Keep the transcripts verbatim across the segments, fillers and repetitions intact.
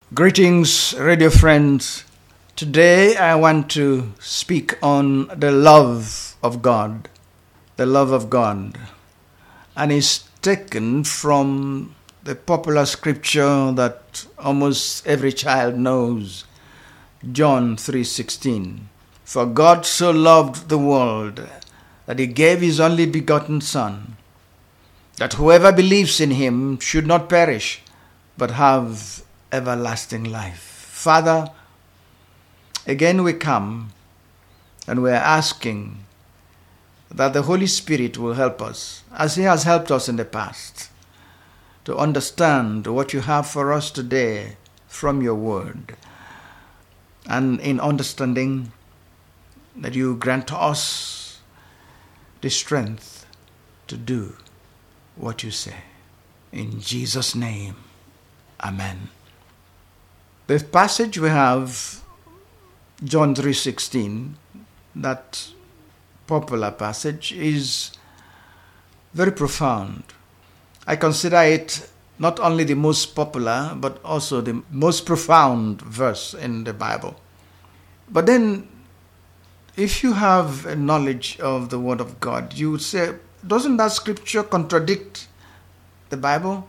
Greetings, radio friends. Today I want to speak on the love of God. The love of God. And it's taken from the popular scripture that almost every child knows. John three sixteen. For God so loved the world that he gave his only begotten Son, that whoever believes in him should not perish, but have everlasting life. Father, again we come and we are asking that the Holy Spirit will help us, as he has helped us in the past, to understand what you have for us today from your word. And in understanding, that you grant us the strength to do what you say. In Jesus' name, amen. The passage we have, John three sixteen, that popular passage, is very profound. I consider it not only the most popular, but also the most profound verse in the Bible. But then, if you have a knowledge of the Word of God, you would say, doesn't that scripture contradict the Bible?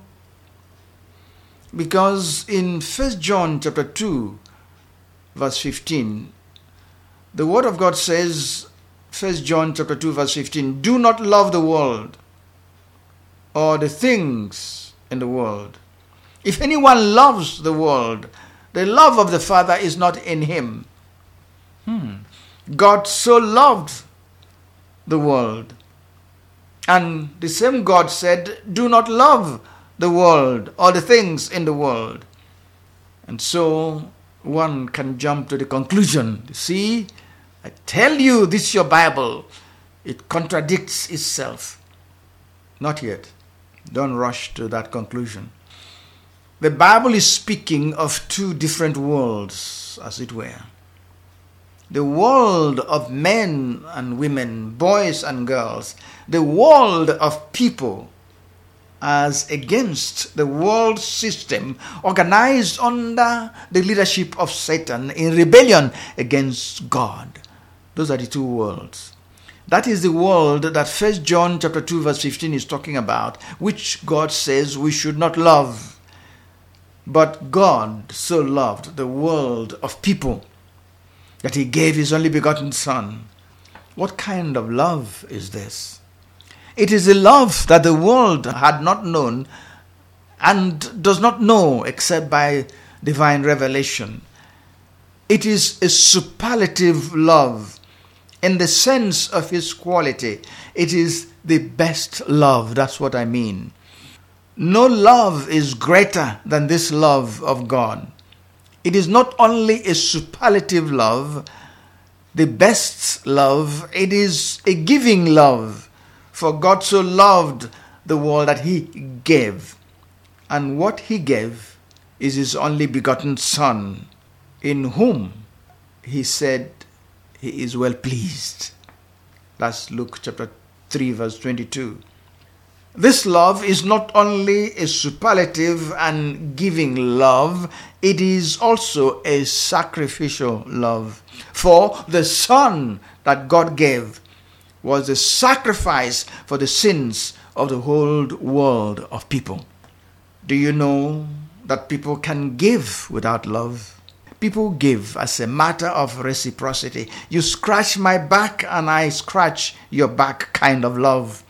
Because in First John chapter two, verse fifteen, the Word of God says, First John chapter two, verse fifteen, do not love the world or the things in the world. If anyone loves the world, the love of the Father is not in him. Hmm. God so loved the world. And the same God said, do not love the world or the things in the world. And so one can jump to the conclusion. See, I tell you, this is your Bible. It contradicts itself. Not yet. Don't rush to that conclusion. The Bible is speaking of two different worlds, as it were. The world of men and women, boys and girls, the world of people, as against the world system organized under the leadership of Satan in rebellion against God. Those are the two worlds. That is the world that First John chapter two verse fifteen is talking about, which God says we should not love. But God so loved the world of people that he gave his only begotten Son. What kind of love is this? It is a love that the world had not known and does not know except by divine revelation. It is a superlative love in the sense of his quality. It is the best love. That's what I mean. No love is greater than this love of God. It is not only a superlative love, the best love, it is a giving love. For God so loved the world that he gave. And what he gave is his only begotten Son, in whom he said he is well pleased. That's Luke chapter three verse twenty-two. This love is not only a superlative and giving love, it is also a sacrificial love. For the Son that God gave was a sacrifice for the sins of the whole world of people. Do you know that people can give without love? People give as a matter of reciprocity. You scratch my back and I scratch your back kind of love.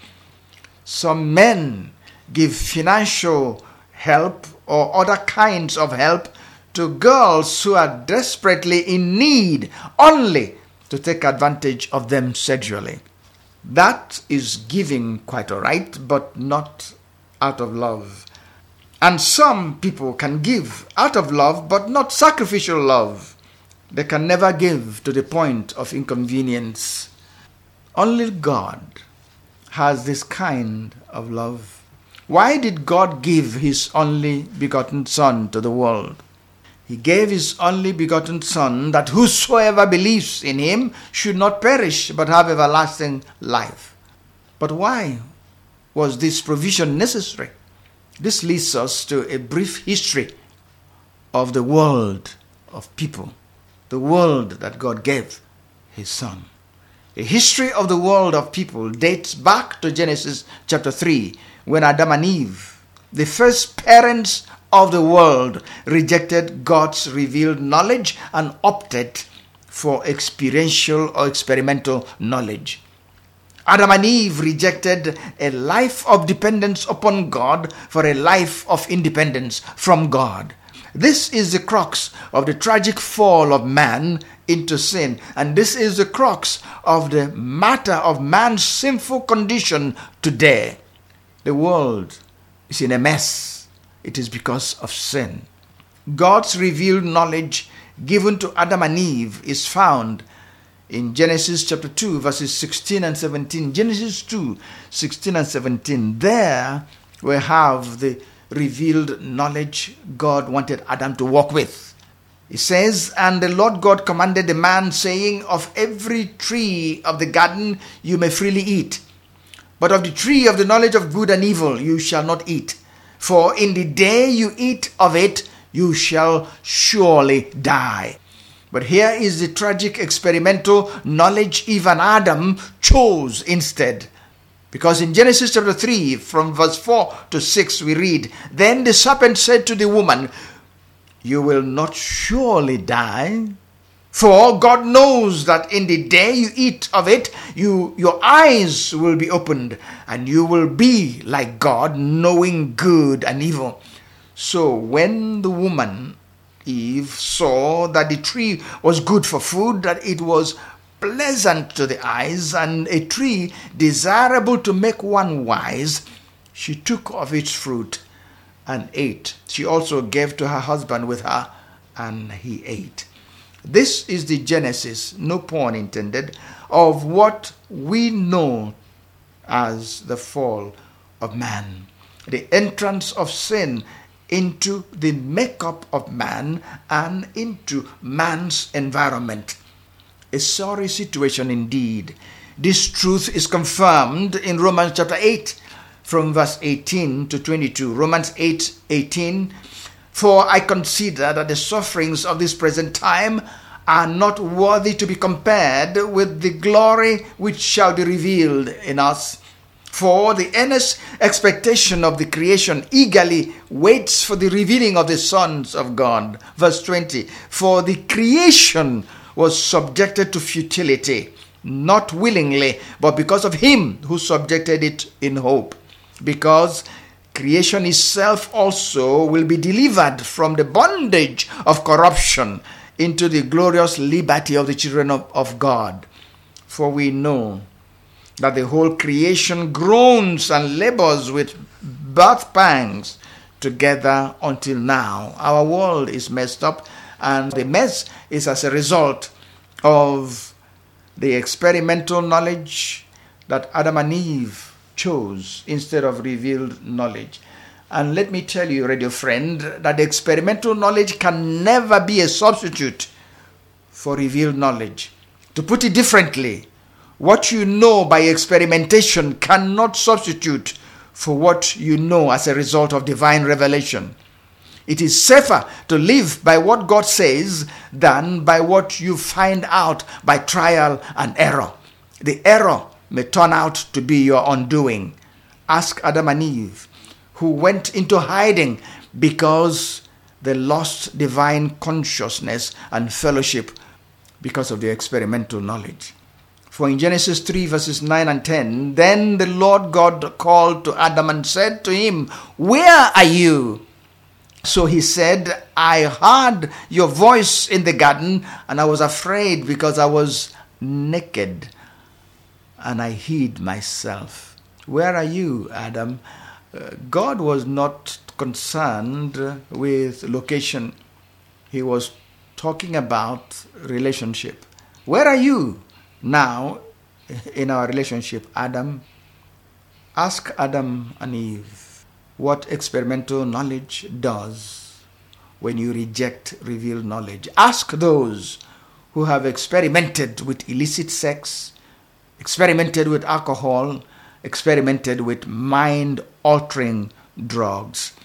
Some men give financial help or other kinds of help to girls who are desperately in need only to take advantage of them sexually. That is giving quite all right, but not out of love. And some people can give out of love, but not sacrificial love. They can never give to the point of inconvenience. Only God has this kind of love. Why did God give his only begotten Son to the world? He gave his only begotten Son, that whosoever believes in him should not perish, but have everlasting life. But why was this provision necessary? This leads us to a brief history of the world of people, the world that God gave his son. The history of the world of people dates back to Genesis chapter three, when Adam and Eve, the first parents of the world, rejected God's revealed knowledge and opted for experiential or experimental knowledge. Adam and Eve rejected a life of dependence upon God for a life of independence from God. This is the crux of the tragic fall of man into sin, and this is the crux of the matter of man's sinful condition today. The world is in a mess. It is because of sin. God's revealed knowledge given to Adam and Eve is found in Genesis chapter two, verses sixteen and seventeen. Genesis two, sixteen and seventeen. There we have the revealed knowledge God wanted Adam to walk with. It says, "And the Lord God commanded the man, saying, Of every tree of the garden you may freely eat, but of the tree of the knowledge of good and evil you shall not eat. For in the day you eat of it, you shall surely die." But here is the tragic experimental knowledge Eve and Adam chose instead. Because in Genesis chapter three, from verse four to six, we read, "Then the serpent said to the woman, You will not surely die. For God knows that in the day you eat of it, you, your eyes will be opened, and you will be like God, knowing good and evil." So when the woman, Eve, saw that the tree was good for food, that it was pleasant to the eyes, and a tree desirable to make one wise, she took of its fruit and ate. She also gave to her husband with her, and he ate. This is the genesis, no pun intended, of what we know as the fall of man. The entrance of sin into the makeup of man and into man's environment. A sorry situation indeed. This truth is confirmed in Romans chapter eight, from verse eighteen to twenty-two. Romans eight, eighteen. "For I consider that the sufferings of this present time are not worthy to be compared with the glory which shall be revealed in us. For the earnest expectation of the creation eagerly waits for the revealing of the sons of God." Verse twenty. "For the creation was subjected to futility, not willingly, but because of him who subjected it in hope. Because creation itself also will be delivered from the bondage of corruption into the glorious liberty of the children of, of God. For we know that the whole creation groans and labors with birth pangs together until now." Our world is messed up, and the mess is as a result of the experimental knowledge that Adam and Eve chose instead of revealed knowledge. And let me tell you, radio friend, that the experimental knowledge can never be a substitute for revealed knowledge. To put it differently, what you know by experimentation cannot substitute for what you know as a result of divine revelation. It is safer to live by what God says than by what you find out by trial and error. The error may turn out to be your undoing. Ask Adam and Eve, who went into hiding because they lost divine consciousness and fellowship because of their experimental knowledge. For in Genesis three, verses nine and ten, "Then the Lord God called to Adam and said to him, Where are you? So he said, I heard your voice in the garden, and I was afraid because I was naked, and I hid myself." Where are you, Adam? Uh, God was not concerned with location. He was talking about relationship. Where are you now in our relationship, Adam? Ask Adam and Eve what experimental knowledge does when you reject revealed knowledge. Ask those who have experimented with illicit sex, experimented with alcohol, experimented with mind-altering drugs.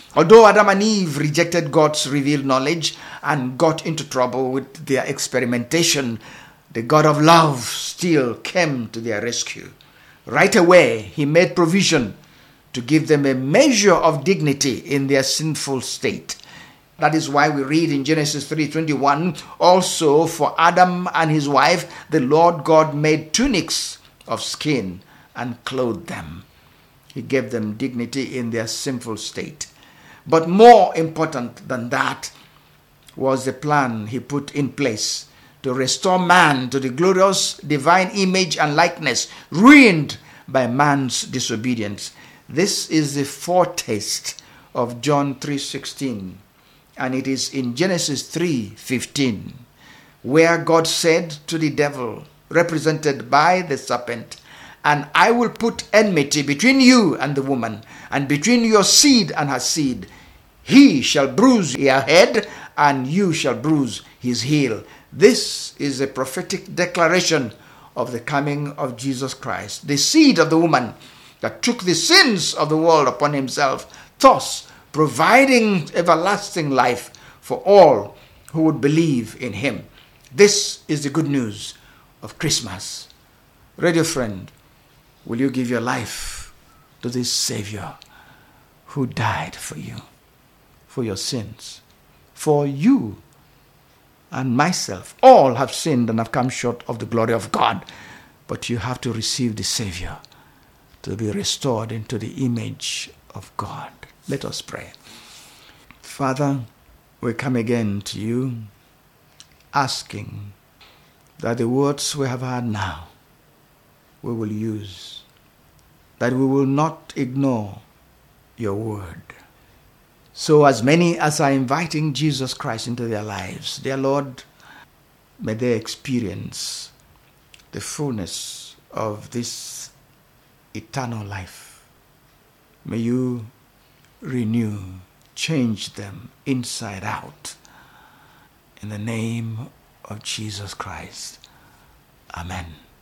Although Adam and Eve rejected God's revealed knowledge and got into trouble with their experimentation, the God of love still came to their rescue. Right away, he made provision to give them a measure of dignity in their sinful state. That is why we read in Genesis three twenty-one, also for Adam and his wife, the Lord God made tunics of skin and clothed them. He gave them dignity in their sinful state. But more important than that was the plan he put in place to restore man to the glorious divine image and likeness ruined by man's disobedience. This is the foretaste of John three sixteen, and it is in Genesis three fifteen, where God said to the devil, represented by the serpent, "And I will put enmity between you and the woman, and between your seed and her seed. He shall bruise your head, and you shall bruise his heel." This is a prophetic declaration of the coming of Jesus Christ, the seed of the woman that took the sins of the world upon himself, thus providing everlasting life for all who would believe in him. This is the good news of Christmas. Radio friend, will you give your life to this Savior who died for you, for your sins? For you and myself, all have sinned and have come short of the glory of God. But you have to receive the Savior to be restored into the image of God. Let us pray. Father, we come again to you, asking that the words we have heard now, we will use, that we will not ignore your word. So as many as are inviting Jesus Christ into their lives, dear Lord, may they experience the fullness of this eternal life. May you renew, change them inside out. In the name of Jesus Christ. Amen.